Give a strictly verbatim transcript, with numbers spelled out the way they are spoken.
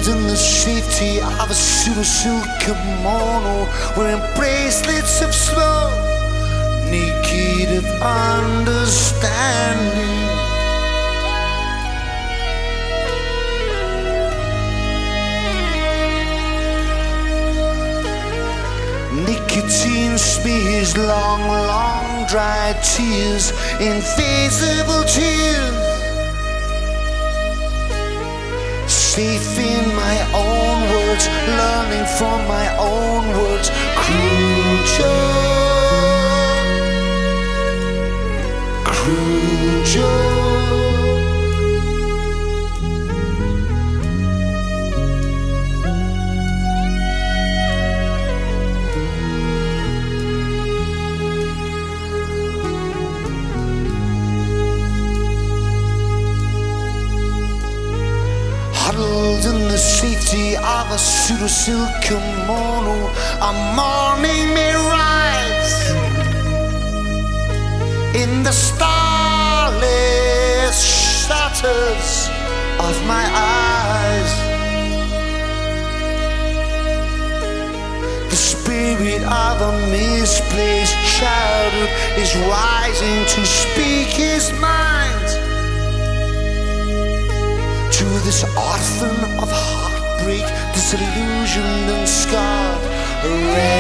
Huddled in the safety of a pseudo silk kimono, wearing bracelets of smoke, naked of understanding. Nicotine smears long, long dry tears, invisible tears. Safe in my own words, learning from my own words. Cruel Joe, Cruel Joe. Huddled in the safety of a pseudo silk kimono, a morning may rise in the starless shutters of my eyes. The spirit of a misplaced childhood is rising to speak his mind to this orphan of heartbreak, disillusioned and scarred.